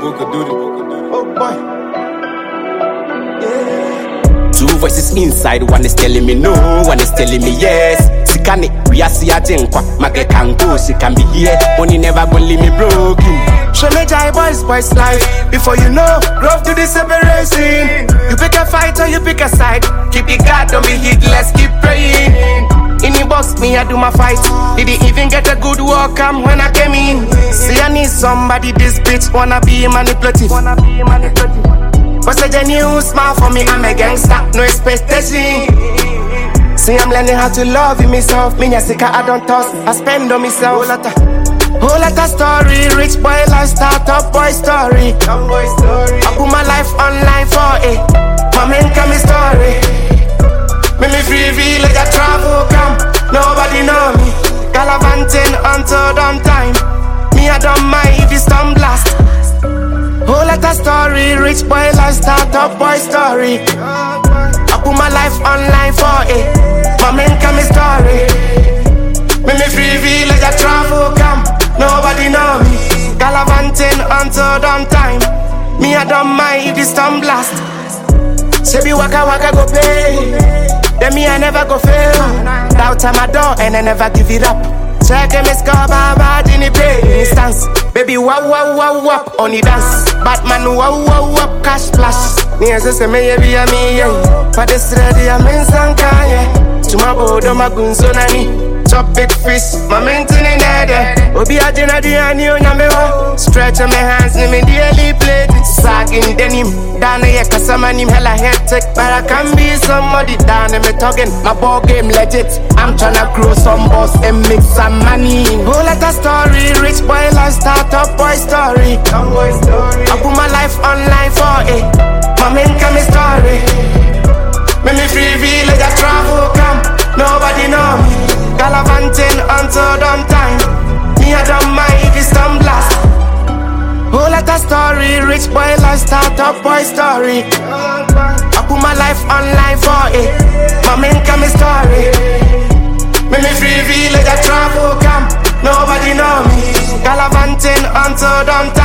Oh boy. Two voices inside, one is telling me no, one is telling me yes. Sikane, we are see a jenkwa, Mage can go, she can be here. Money never gonna leave me broken. Show me jai boys life. Before you know, growth to the separation. You pick a fight or you pick a side. Keep the guard, don't be heedless, keep praying. In the box, me I do my fight. Did he even get a good welcome when I came in? See I need somebody, this bitch wanna be manipulative. What's a genuine smile for me? I'm a gangster, no expectation. See I'm learning how to love myself. Me sick, I don't toss, I spend on myself. Whole lot of story, rich boy life, start-up boy story. I put my life online for it. My main come story. Make me free village, I travel come. Nobody know me. Galavanting until dumb time. Me I don't mind if it's storm blast. Whole lot of story, rich boy life, start-up boy story. I put my life online for it. My main come story. Make me free village, I travel come. Nobody know me. Galavanting until dumb time. Me I don't mind if it's storm blast. Say be waka go pay. Then me I never go fail. Doubt on my door and I never give it up. Check him is go bad in the pay instance. Baby wow on the dance. Batman wow cash flash. Me as say me be a me yeah. For this ready I'm in Sankaya. Tomorrow do my gunzo nani. Chop big fish, my maintaining there. Obi a dinner the ani onyamewa. Stretch my hands, ni me daily plate. Sagging denim, down here cause I'm an hella hectic. But I can be somebody down in me talking. My ball game legit. I'm tryna grow some boss and mix some money. Whole lot of story, rich boy life, start-up boy story. I put my life online for it. My main come story. Make me free village, I travel come. Nobody know me. Galavanting until dumb time. Me I don't mind if it's storm blast. Whole lot of story, rich boy life, start-up boy story. I put my life online for it. My main come story. Make me free village, I travel come. Nobody know me. Galavanting until dumb time.